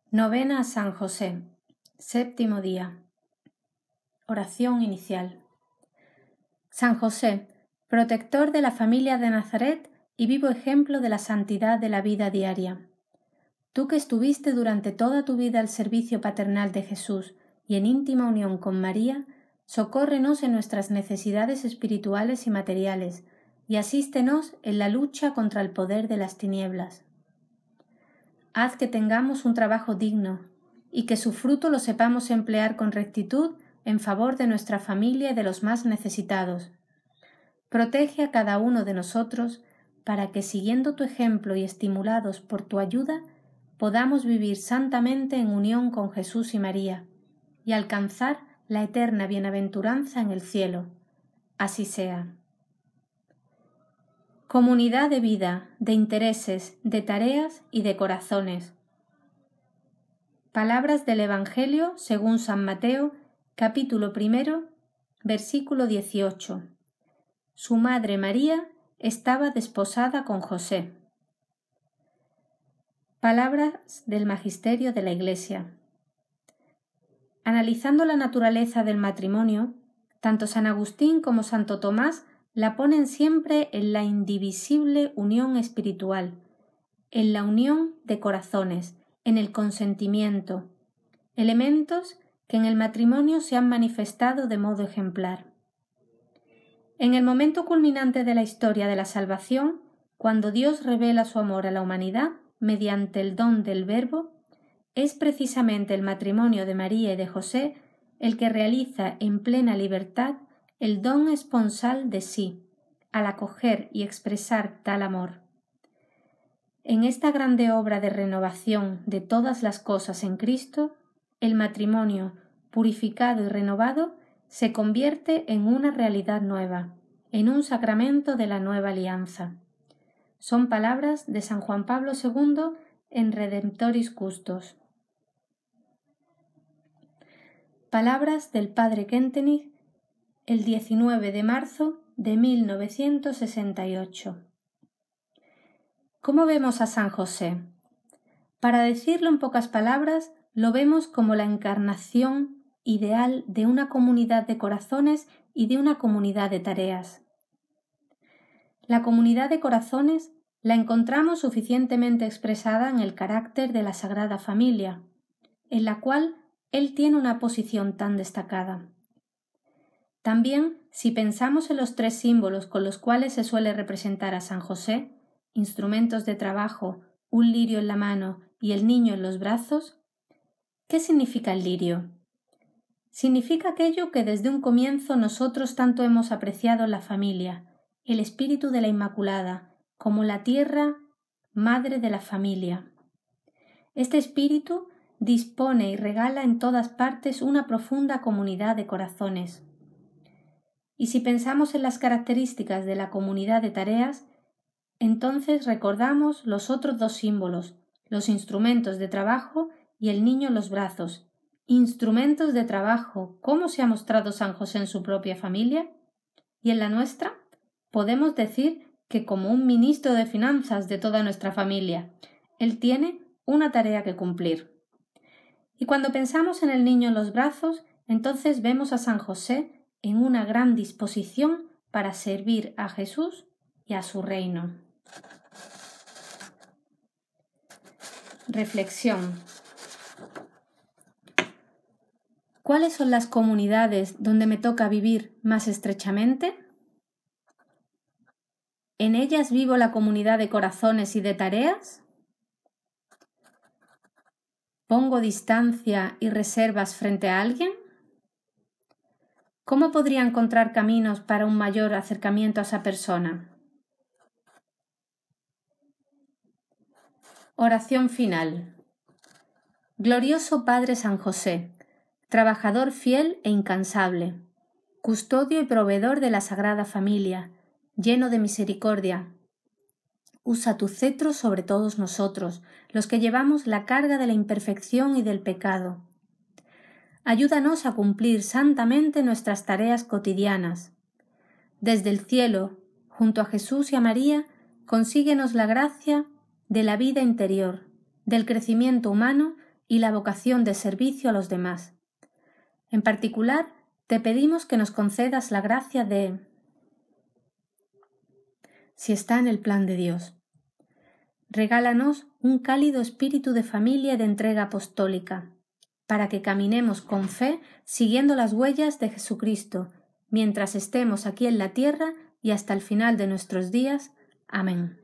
Novena a San José. Séptimo día. Oración inicial. San José, protector de la familia de Nazaret y vivo ejemplo de la santidad de la vida diaria. Tú que estuviste durante toda tu vida al servicio paternal de Jesús y en íntima unión con María, socórrenos en nuestras necesidades espirituales y materiales y asístenos en la lucha contra el poder de las tinieblas. Haz que tengamos un trabajo digno y que su fruto lo sepamos emplear con rectitud en favor de nuestra familia y de los más necesitados. Protege a cada uno de nosotros para que, siguiendo tu ejemplo y estimulados por tu ayuda, podamos vivir santamente en unión con Jesús y María y alcanzar la eterna bienaventuranza en el cielo. Así sea. Comunidad de vida, de intereses, de tareas y de corazones. Palabras del Evangelio según San Mateo, capítulo 1, versículo 18. Su madre María estaba desposada con José. Palabras del Magisterio de la Iglesia. Analizando la naturaleza del matrimonio, tanto San Agustín como Santo Tomás la ponen siempre en la indivisible unión espiritual, en la unión de corazones, en el consentimiento, elementos que en el matrimonio se han manifestado de modo ejemplar. En el momento culminante de la historia de la salvación, cuando Dios revela su amor a la humanidad mediante el don del Verbo, es precisamente el matrimonio de María y de José el que realiza en plena libertad el don esponsal de sí, al acoger y expresar tal amor. En esta grande obra de renovación de todas las cosas en Cristo, el matrimonio, purificado y renovado, se convierte en una realidad nueva, en un sacramento de la nueva alianza. Son palabras de San Juan Pablo II en Redemptoris Custos. Palabras del Padre Kentenich el 19 de marzo de 1968. ¿Cómo vemos a San José? Para decirlo en pocas palabras, lo vemos como la encarnación ideal de una comunidad de corazones y de una comunidad de tareas. La comunidad de corazones la encontramos suficientemente expresada en el carácter de la Sagrada Familia, en la cual él tiene una posición tan destacada. También, si pensamos en los tres símbolos con los cuales se suele representar a San José, instrumentos de trabajo, un lirio en la mano y el niño en los brazos, ¿qué significa el lirio? Significa aquello que desde un comienzo nosotros tanto hemos apreciado en la familia, el espíritu de la Inmaculada, como la tierra, madre de la familia. Este espíritu dispone y regala en todas partes una profunda comunidad de corazones. Y si pensamos en las características de la comunidad de tareas, entonces recordamos los otros dos símbolos, los instrumentos de trabajo y el niño en los brazos. Instrumentos de trabajo, ¿cómo se ha mostrado San José en su propia familia? ¿Y en la nuestra? Podemos decir que como un ministro de finanzas de toda nuestra familia, él tiene una tarea que cumplir. Y cuando pensamos en el niño en los brazos, entonces vemos a San José en una gran disposición para servir a Jesús y a su reino. Reflexión. ¿Cuáles son las comunidades donde me toca vivir más estrechamente? ¿En ellas vivo la comunidad de corazones y de tareas? ¿Pongo distancia y reservas frente a alguien? ¿Cómo podría encontrar caminos para un mayor acercamiento a esa persona? Oración final. Glorioso Padre San José, trabajador fiel e incansable, custodio y proveedor de la Sagrada Familia, lleno de misericordia, usa tu cetro sobre todos nosotros, los que llevamos la carga de la imperfección y del pecado. Ayúdanos a cumplir santamente nuestras tareas cotidianas. Desde el cielo, junto a Jesús y a María, consíguenos la gracia de la vida interior, del crecimiento humano y la vocación de servicio a los demás. En particular, te pedimos que nos concedas la gracia de, si está en el plan de Dios. Regálanos un cálido espíritu de familia y de entrega apostólica, para que caminemos con fe siguiendo las huellas de Jesucristo, mientras estemos aquí en la tierra y hasta el final de nuestros días. Amén.